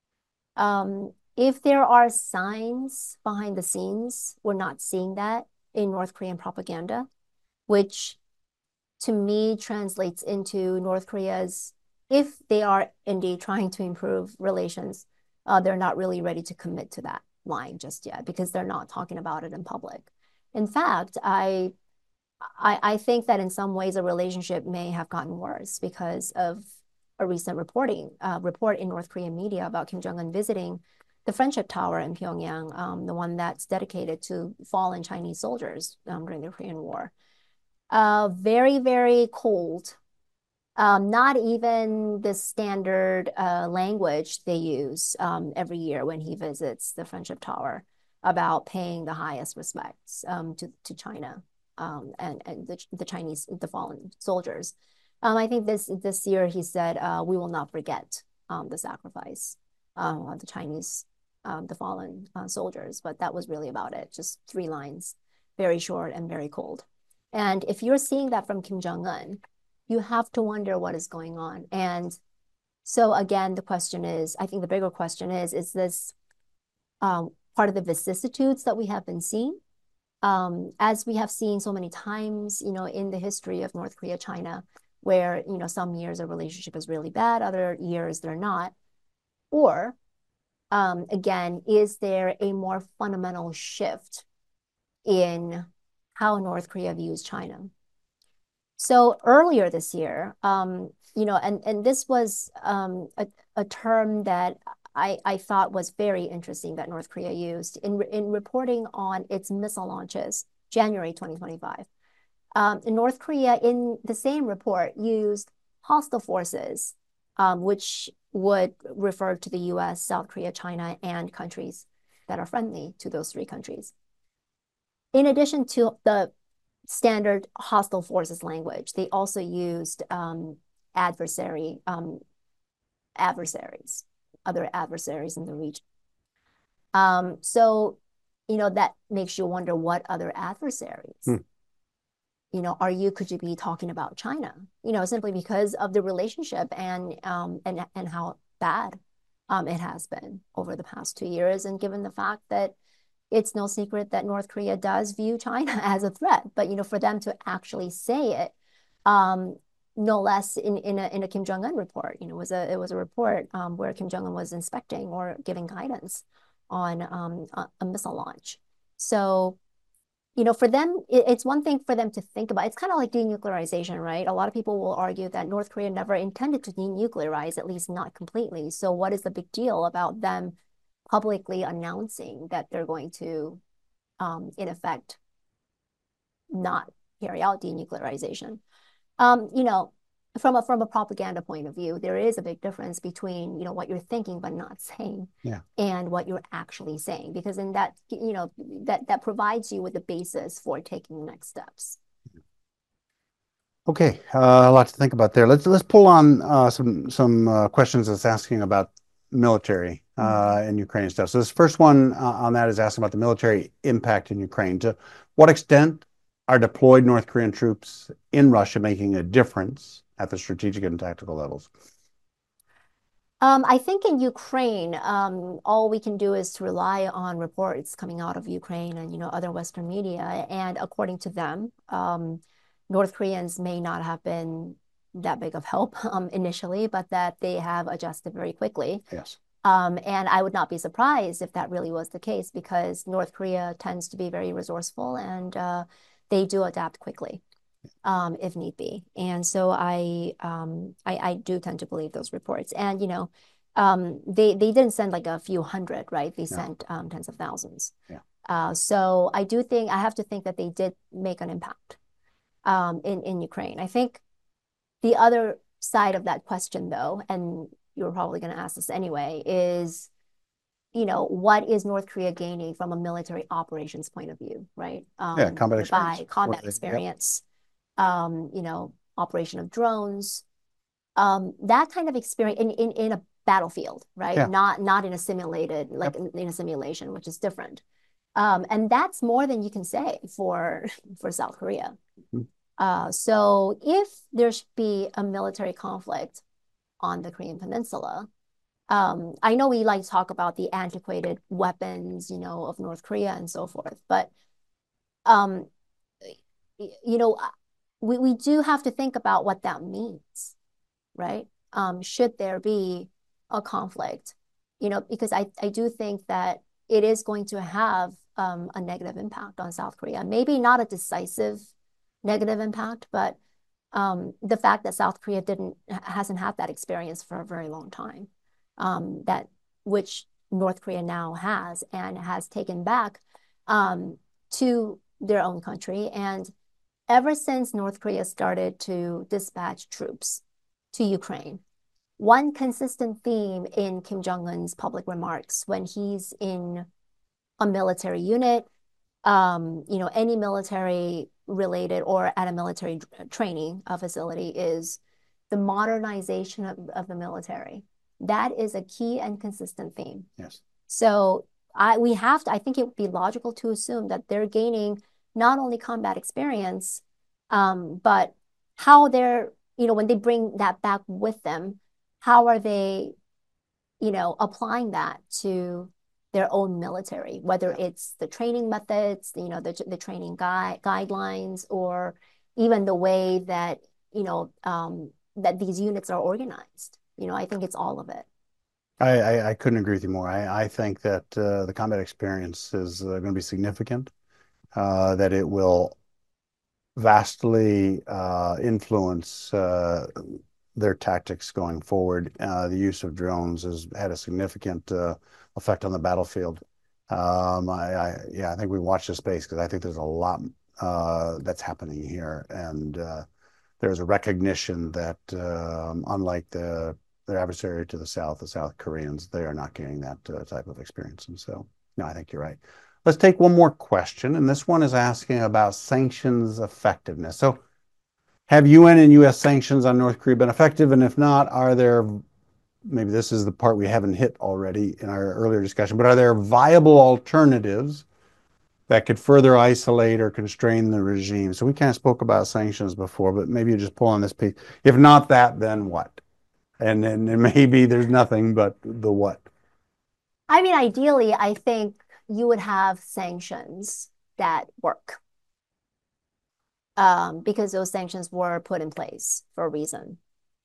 If there are signs behind the scenes, we're not seeing that in North Korean propaganda, which to me translates into North Korea's, if they are indeed trying to improve relations, they're not really ready to commit to that line just yet because they're not talking about it in public. In fact, I think that in some ways a relationship may have gotten worse because of a recent report in North Korean media about Kim Jong-un visiting the Friendship Tower in Pyongyang, the one that's dedicated to fallen Chinese soldiers during the Korean War. Very, very cold. Not even the standard language they use every year when he visits the Friendship Tower about paying the highest respects to China and the Chinese, the fallen soldiers. I think this year he said, we will not forget the sacrifice of the Chinese, the fallen soldiers. But that was really about it. Just 3 lines, very short and very cold. And if you're seeing that from Kim Jong-un, you have to wonder what is going on. And so again, the question is, I think the bigger question is this part of the vicissitudes that we have been seeing? As we have seen so many times, in the history of North Korea, China, where, some years a relationship is really bad, other years they're not. Or, again, is there a more fundamental shift in how North Korea views China? So earlier this year, and this was a term that I thought was very interesting that North Korea used in reporting on its missile launches, January 2025. North Korea, in the same report, used hostile forces, which would refer to the US, South Korea, China, and countries that are friendly to those 3 countries. In addition to the standard hostile forces language, they also used adversaries, other adversaries in the region. So, that makes you wonder what other adversaries, could you be talking about China, simply because of the relationship and how bad it has been over the past 2 years. And given the fact that it's no secret that North Korea does view China as a threat, but for them to actually say it, no less in a Kim Jong-un report. You know, it was a report where Kim Jong-un was inspecting or giving guidance on a missile launch. So, you know, for them, it's one thing for them to think about. It's kind of like denuclearization, right? A lot of people will argue that North Korea never intended to denuclearize, at least not completely. So what is the big deal about them publicly announcing that they're going to, in effect, not carry out denuclearization? You know, from a propaganda point of view, there is a big difference between, you know, what you're thinking but not saying, Yeah. and what you're actually saying, because in that, you know, that provides you with the basis for taking the next steps. Okay, a lot to think about there. Let's pull on some questions that's asking about military in Ukraine stuff. So this first one on that is asking about the military impact in Ukraine. To what extent are deployed North Korean troops in Russia making a difference at the strategic and tactical levels? I think in Ukraine, all we can do is to rely on reports coming out of Ukraine and, you know, other Western media. And according to them, North Koreans may not have been that big of help initially, but that they have adjusted very quickly. Yes. And I would not be surprised if that really was the case, because North Korea tends to be very resourceful, and they do adapt quickly if need be. And so I do tend to believe those reports. And, you know, they didn't send like a few hundred, right? They No. sent tens of thousands. Yeah. So I do think, I have to think that they did make an impact in Ukraine. I think the other side of that question, though, and you're probably going to ask this anyway, is, you know, what is North Korea gaining from a military operations point of view, right? Yeah, combat experience. By combat Yep. experience, you know, operation of drones, that kind of experience in a battlefield, right? Yeah. Not in a simulated, like Yep. in a simulation, which is different. And that's more than you can say for South Korea. Mhm. So if there should be a military conflict on the Korean Peninsula, I know we like to talk about the antiquated weapons, you know, of North Korea and so forth, but um, you know, we do have to think about what that means, right? Should there be a conflict, you know, because I do think that it is going to have a negative impact on South Korea. Maybe not a decisive negative impact, but the fact that South Korea hasn't had that experience for a very long time, that which North Korea now has and has taken back to their own country. And ever since North Korea started to dispatch troops to Ukraine, one consistent theme in Kim Jong-un's public remarks when he's in a military unit, you know, any military related or at a military training facility, is the modernization of the military. That is a key and consistent theme. Yes. So I think it would be logical to assume that they're gaining not only combat experience, but how they're, you know, when they bring that back with them, how are they, you know, applying that to their own military, whether it's the training methods, you know, the training guidelines, or even the way that, you know, that these units are organized. You know, I think it's all of it. I couldn't agree with you more. I think that the combat experience is going to be significant, that it will vastly influence their tactics going forward. The use of drones has had a significant effect on the battlefield. Yeah, I think we watch this space because I think there's a lot that's happening here, and there's a recognition that unlike their adversary to the South Koreans, they are not getting that type of experience. And so, no, I think you're right. Let's take one more question, and this one is asking about sanctions effectiveness. So, have UN and US sanctions on North Korea been effective? And if not, are there, maybe this is the part we haven't hit already in our earlier discussion, but are there viable alternatives that could further isolate or constrain the regime? So we kind of spoke about sanctions before, but maybe you just pull on this piece. If not that, then what? And then maybe there's nothing but the what. I mean, ideally, I think you would have sanctions that work. because those sanctions were put in place for a reason.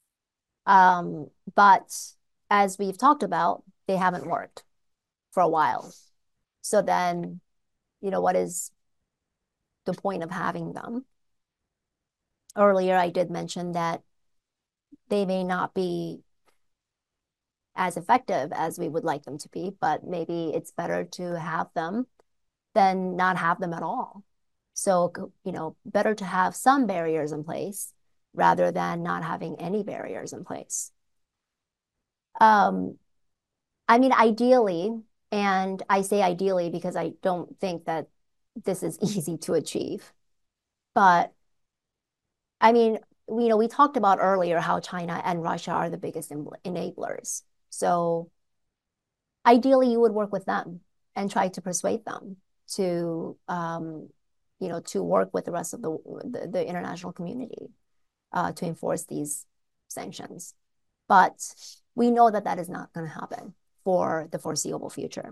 But as we've talked about, they haven't worked for a while. So then, what is the point of having them? Earlier, I did mention that they may not be as effective as we would like them to be, but maybe it's better to have them than not have them at all. So, better to have some barriers in place rather than not having any barriers in place. I mean, ideally, and I say ideally because I don't think that this is easy to achieve. But I mean, we talked about earlier how China and Russia are the biggest enablers. So ideally, you would work with them and try to persuade them to, to work with the rest of the international community to enforce these sanctions. But we know that that is not going to happen for the foreseeable future.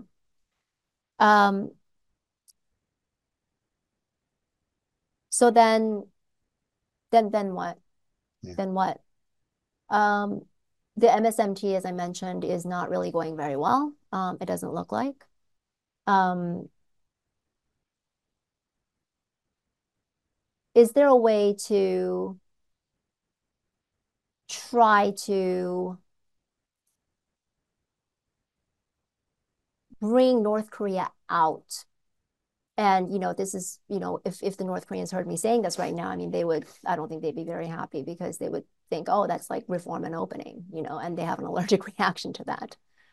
So then what? Yeah. Then what? The MSMT, as I mentioned, is not really going very well. It doesn't look like. Is there a way to try to bring North Korea out? And, this is, if the North Koreans heard me saying this right now, I mean, I don't think they'd be very happy because they would think, oh, that's like reform and opening, and they have an allergic reaction to that.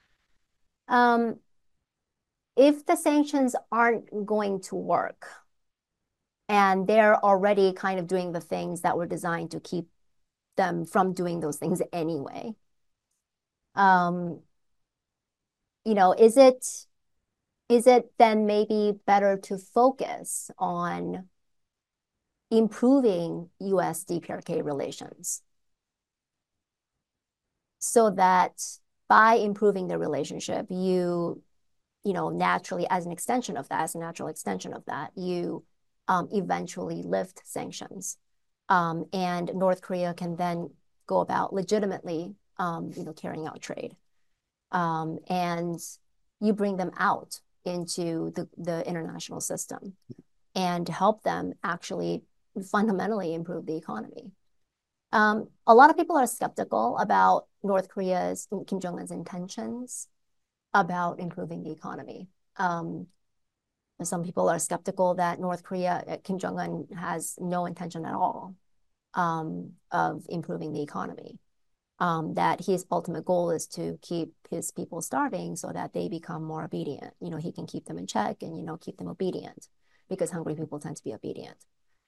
If the sanctions aren't going to work and they're already kind of doing the things that were designed to keep them from doing those things anyway, is it then maybe better to focus on improving US DPRK relations so that by improving the relationship, naturally, as an extension of that, as a natural extension of that, you eventually lift sanctions. And North Korea can then go about legitimately, carrying out trade. And you bring them out into the international system and help them actually fundamentally improve the economy. A lot of people are skeptical about North Korea's, Kim Jong-un's intentions about improving the economy. Some people are skeptical that North Korea, Kim Jong-un has no intention at all of improving the economy. That his ultimate goal is to keep his people starving so that they become more obedient. He can keep them in check and, keep them obedient because hungry people tend to be obedient.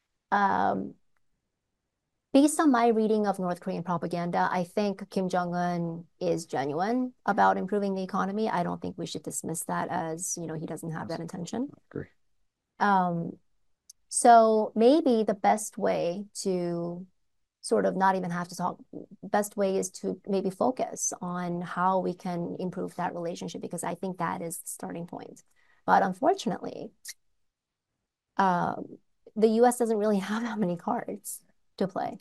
Based on my reading of North Korean propaganda, I think Kim Jong-un is genuine about improving the economy. I don't think we should dismiss that as, he doesn't have that intention. I agree. So maybe the best way to sort of not even have to talk, best way is to maybe focus on how we can improve that relationship because I think that is the starting point. But unfortunately, the US doesn't really have that many cards to play.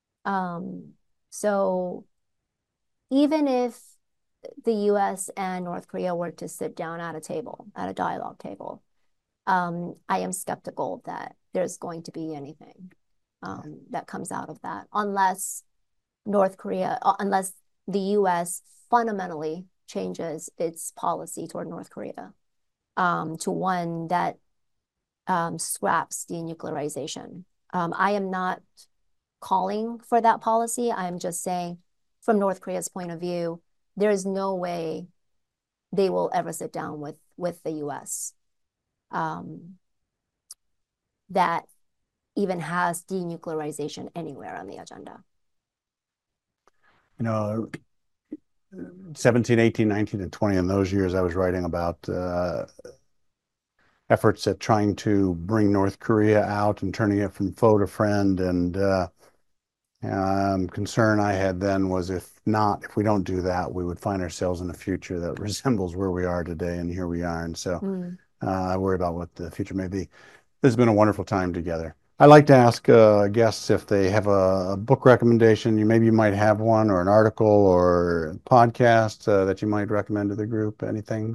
So even if the US and North Korea were to sit down at a dialogue table, I am skeptical that there's going to be anything that comes out of that unless unless the US fundamentally changes its policy toward North Korea to one that scraps denuclearization. I am not calling for that policy. I'm just saying from North Korea's point of view, there's no way they will ever sit down with the US that even has denuclearization anywhere on the agenda. 17, 18, 19, and 20, in those years, I was writing about efforts at trying to bring North Korea out and turning it from foe to friend. And concern I had then was if we don't do that, we would find ourselves in a future that resembles where we are today, and here we are. And so I worry about what the future may be. This has been a wonderful time together. I like to ask guests if they have a book recommendation. Maybe you might have one, or an article, or podcast that you might recommend to the group. Anything?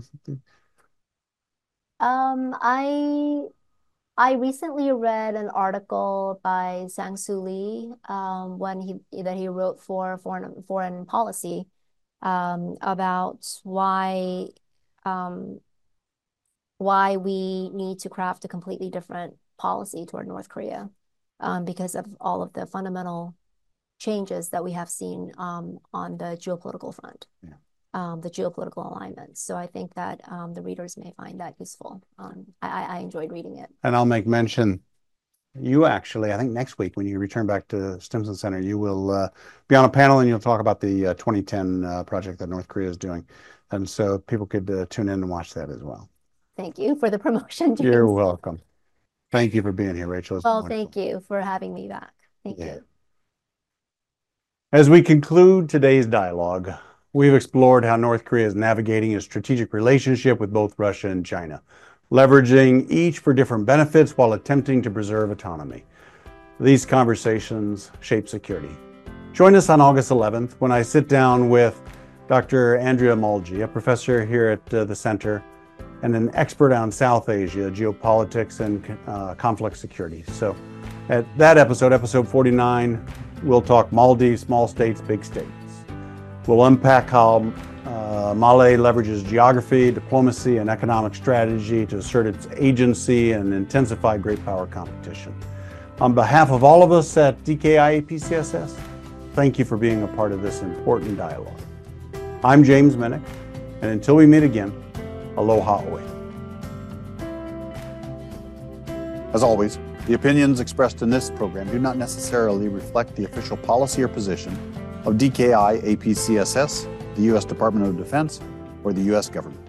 Um, I I recently read an article by Sang-Soo Lee, when he wrote for Foreign Policy, about um, why we need to craft a completely different policy toward North Korea, because of all of the fundamental changes that we have seen, on the geopolitical front. Yeah. The geopolitical alignments. So I think that the readers may find that useful. I enjoyed reading it. And I'll make mention, you actually, I think next week when you return back to Stimson Center, you will be on a panel and you'll talk about the 2010 project that North Korea is doing. And so people could tune in and watch that as well. Thank you for the promotion, James. You're welcome. Thank you for being here, Rachel. Well, thank you for having me back. Thank you. As we conclude today's dialogue, we've explored how North Korea is navigating a strategic relationship with both Russia and China, leveraging each for different benefits while attempting to preserve autonomy. These conversations shape security. Join us on August 11th when I sit down with Dr. Andrea Mulgee, a professor here at the center and an expert on South Asia, geopolitics, and conflict security. So at that episode 49, we'll talk Maldives, small states, big states. We'll unpack how Mali leverages geography, diplomacy, and economic strategy to assert its agency and intensify great power competition. On behalf of all of us at DKI APCSS, thank you for being a part of this important dialogue. I'm James Minnick, and until we meet again, aloha oe. As always, the opinions expressed in this program do not necessarily reflect the official policy or position of DKI APCSS, the U.S. Department of Defense, or the U.S. government.